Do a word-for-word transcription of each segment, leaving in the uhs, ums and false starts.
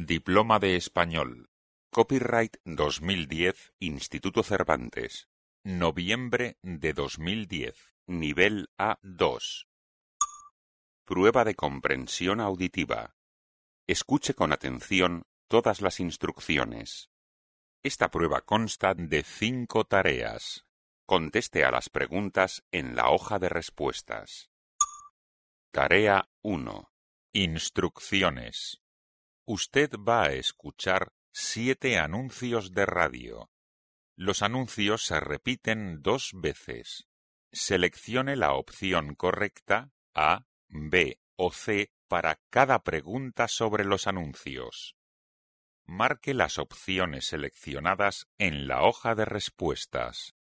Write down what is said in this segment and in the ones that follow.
Diploma de Español. Copyright dos mil diez, Instituto Cervantes. Noviembre de dos mil diez. Nivel A dos. Prueba de comprensión auditiva. Escuche con atención todas las instrucciones. Esta prueba consta de cinco tareas. Conteste a las preguntas en la hoja de respuestas. Tarea uno. Instrucciones. Usted va a escuchar siete anuncios de radio. Los anuncios se repiten dos veces. Seleccione la opción correcta A, B o C para cada pregunta sobre los anuncios. Marque las opciones seleccionadas en la hoja de respuestas.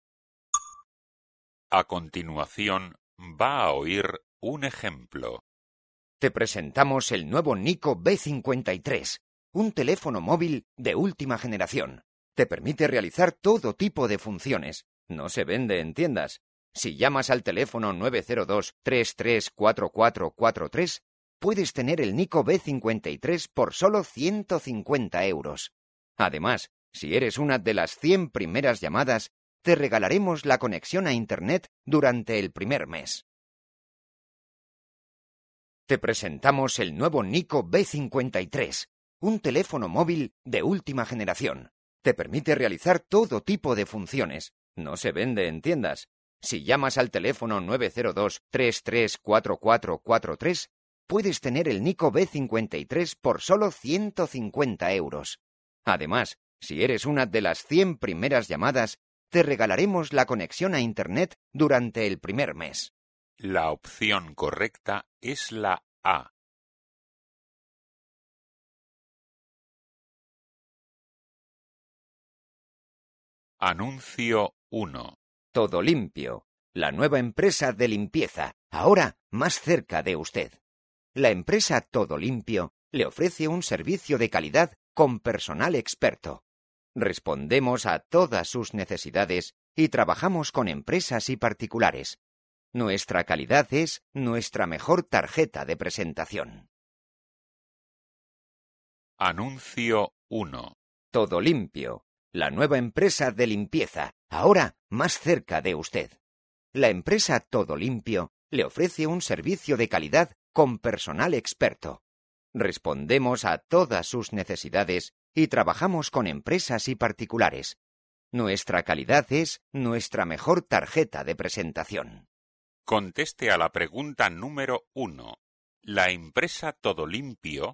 A continuación, va a oír un ejemplo. Te presentamos el nuevo Nico B cincuenta y tres, un teléfono móvil de última generación. Te permite realizar todo tipo de funciones. No se vende en tiendas. Si llamas al teléfono nueve cero dos, tres tres cuatro cuatro cuatro tres, puedes tener el Nico B cincuenta y tres por solo ciento cincuenta euros. Además, si eres una de las cien primeras llamadas, te regalaremos la conexión a Internet durante el primer mes. Te presentamos el nuevo Nico B cincuenta y tres, un teléfono móvil de última generación. Te permite realizar todo tipo de funciones. No se vende en tiendas. Si llamas al teléfono nueve cero dos, tres tres cuatro cuatro cuatro tres, puedes tener el Nico B cincuenta y tres por solo ciento cincuenta euros. Además, si eres una de las cien primeras llamadas, te regalaremos la conexión a Internet durante el primer mes. La opción correcta es la A. Anuncio uno. Todo Limpio, la nueva empresa de limpieza, ahora más cerca de usted. La empresa Todo Limpio le ofrece un servicio de calidad con personal experto. Respondemos a todas sus necesidades y trabajamos con empresas y particulares. Nuestra calidad es nuestra mejor tarjeta de presentación. Anuncio uno. Todo Limpio, la nueva empresa de limpieza, ahora más cerca de usted. La empresa Todo Limpio le ofrece un servicio de calidad con personal experto. Respondemos a todas sus necesidades y trabajamos con empresas y particulares. Nuestra calidad es nuestra mejor tarjeta de presentación. Conteste a la pregunta número uno. ¿La empresa Todo Limpio?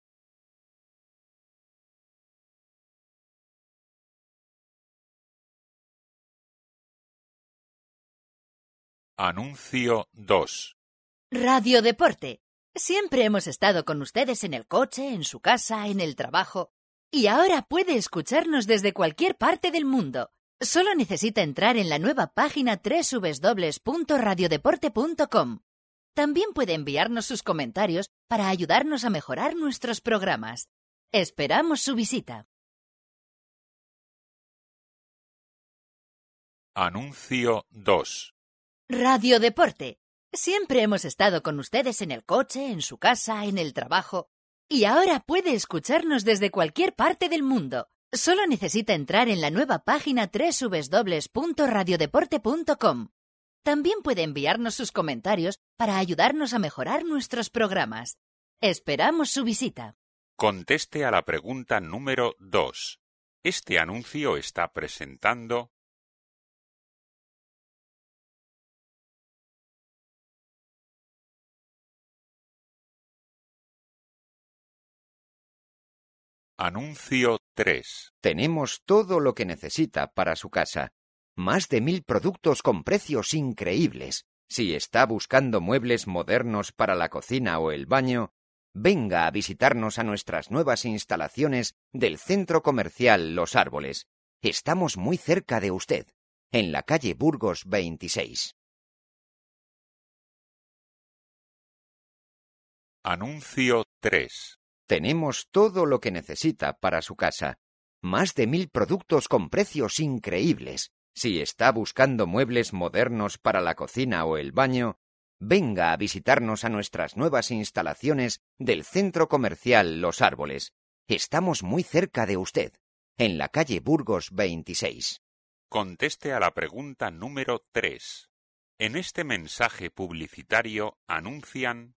Anuncio dos. Radio Deporte. Siempre hemos estado con ustedes en el coche, en su casa, en el trabajo. Y ahora puede escucharnos desde cualquier parte del mundo. Solo necesita entrar en la nueva página doble u doble u doble u punto radio deporte punto com. También puede enviarnos sus comentarios para ayudarnos a mejorar nuestros programas. Esperamos su visita. Anuncio dos. Radio Deporte. Siempre hemos estado con ustedes en el coche, en su casa, en el trabajo. Y ahora puede escucharnos desde cualquier parte del mundo. Solo necesita entrar en la nueva página doble u doble u doble u punto radio deporte punto com. También puede enviarnos sus comentarios para ayudarnos a mejorar nuestros programas. Esperamos su visita. Conteste a la pregunta número dos. Este anuncio está presentando Anuncio tres. Tenemos todo lo que necesita para su casa. Más de mil productos con precios increíbles. Si está buscando muebles modernos para la cocina o el baño, venga a visitarnos a nuestras nuevas instalaciones del Centro Comercial Los Árboles. Estamos muy cerca de usted, en la calle Burgos veintiséis. Anuncio tres. Tenemos todo lo que necesita para su casa. Más de mil productos con precios increíbles. Si está buscando muebles modernos para la cocina o el baño, venga a visitarnos a nuestras nuevas instalaciones del Centro Comercial Los Árboles. Estamos muy cerca de usted, en la calle Burgos veintiséis. Conteste a la pregunta número tres. En este mensaje publicitario anuncian...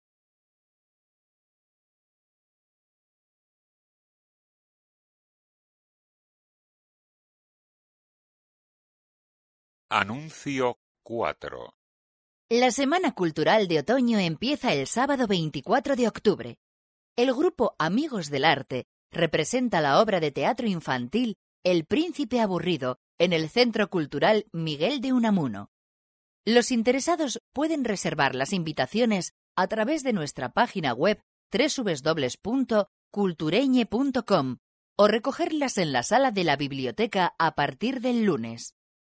Anuncio cuatro. La Semana Cultural de Otoño empieza el sábado veinticuatro de octubre. El grupo Amigos del Arte representa la obra de teatro infantil El Príncipe Aburrido en el Centro Cultural Miguel de Unamuno. Los interesados pueden reservar las invitaciones a través de nuestra página web doble u doble u doble u punto cultureñe punto com o recogerlas en la sala de la biblioteca a partir del lunes.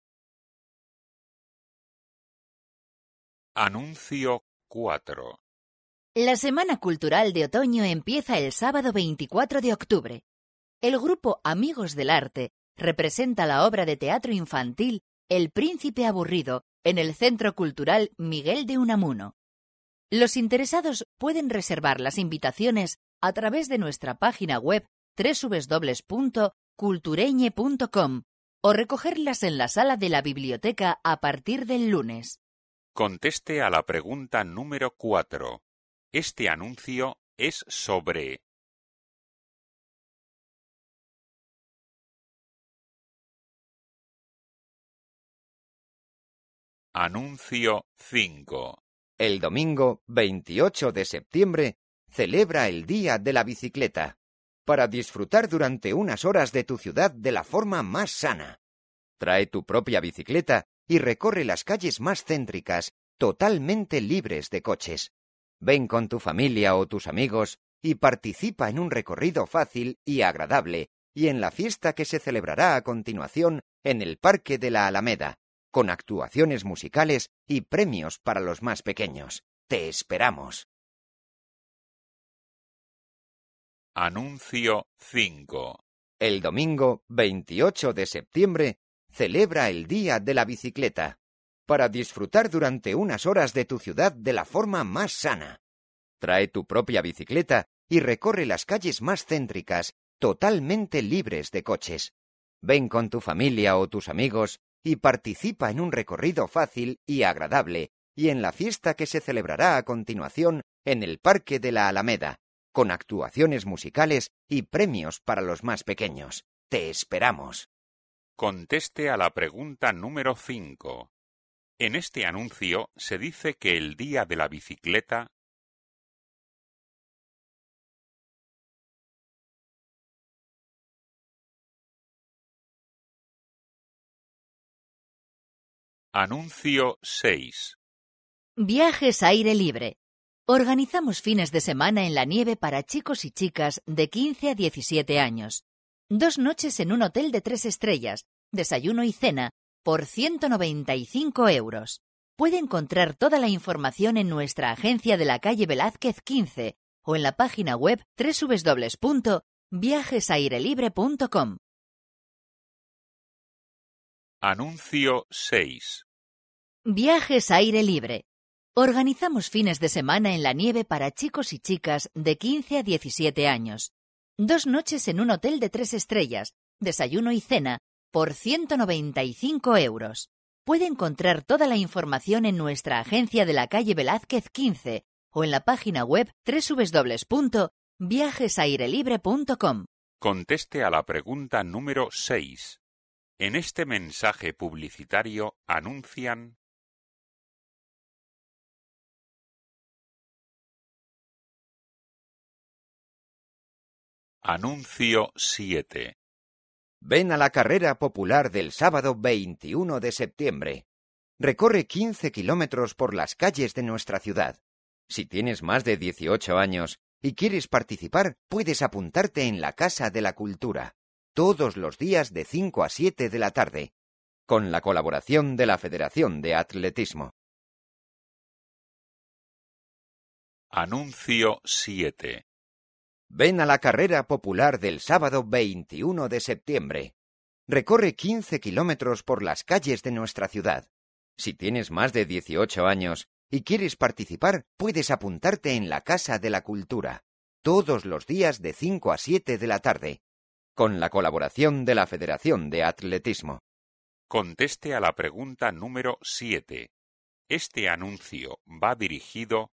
Anuncio cuatro. La Semana Cultural de Otoño empieza el sábado veinticuatro de octubre. El grupo Amigos del Arte representa la obra de teatro infantil El Príncipe Aburrido en el Centro Cultural Miguel de Unamuno. Los interesados pueden reservar las invitaciones a través de nuestra página web doble u doble u doble u punto cultureñe punto com o recogerlas en la sala de la biblioteca a partir del lunes. Conteste a la pregunta número cuatro. Este anuncio es sobre... Anuncio cinco. El domingo veintiocho de septiembre celebra el Día de la Bicicleta, para disfrutar durante unas horas de tu ciudad de la forma más sana. Trae tu propia bicicleta y recorre las calles más céntricas, totalmente libres de coches. Ven con tu familia o tus amigos y participa en un recorrido fácil y agradable y en la fiesta que se celebrará a continuación en el Parque de la Alameda, con actuaciones musicales y premios para los más pequeños. Te esperamos. Anuncio cinco. El domingo veintiocho de septiembre celebra el Día de la Bicicleta, para disfrutar durante unas horas de tu ciudad de la forma más sana. Trae tu propia bicicleta y recorre las calles más céntricas, totalmente libres de coches. Ven con tu familia o tus amigos y participa en un recorrido fácil y agradable y en la fiesta que se celebrará a continuación en el Parque de la Alameda, con actuaciones musicales y premios para los más pequeños. Te esperamos. Conteste a la pregunta número cinco. En este anuncio se dice que el Día de la Bicicleta... Anuncio seis. Viajes aire libre. Organizamos fines de semana en la nieve para chicos y chicas de quince a diecisiete años. Dos noches en un hotel de tres estrellas, desayuno y cena, por ciento noventa y cinco euros. Puede encontrar toda la información en nuestra agencia de la calle Velázquez quince o en la página web doble u doble u doble u punto viajes aire libre punto com. Anuncio seis. Viajes aire libre. Organizamos fines de semana en la nieve para chicos y chicas de quince a diecisiete años. Dos noches en un hotel de tres estrellas, desayuno y cena, por ciento noventa y cinco euros. Puede encontrar toda la información en nuestra agencia de la calle Velázquez quince o en la página web doble u doble u doble u punto viajes aire libre punto com. Conteste a la pregunta número seis. En este mensaje publicitario anuncian... Anuncio siete. Ven a la carrera popular del sábado veintiuno de septiembre. Recorre quince kilómetros por las calles de nuestra ciudad. Si tienes más de dieciocho años y quieres participar, puedes apuntarte en la Casa de la Cultura, todos los días de cinco a siete de la tarde, con la colaboración de la Federación de Atletismo. Anuncio siete. Ven a la carrera popular del sábado veintiuno de septiembre. Recorre quince kilómetros por las calles de nuestra ciudad. Si tienes más de dieciocho años y quieres participar, puedes apuntarte en la Casa de la Cultura, todos los días de cinco a siete de la tarde, con la colaboración de la Federación de Atletismo. Conteste a la pregunta número siete. ¿Este anuncio va dirigido